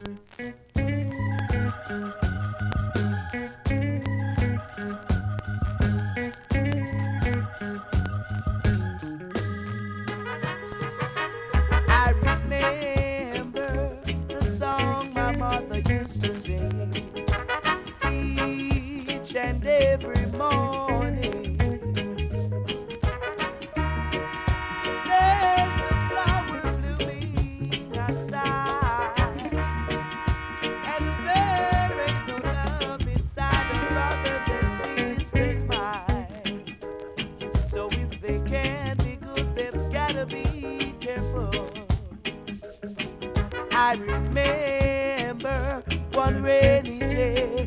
I remember the song my mother used to sing each and every morning. There's a flower blooming outside, and there ain't no love inside the brothers and sisters' mind. So if they can be good, they've gotta be careful. I remember one rainy day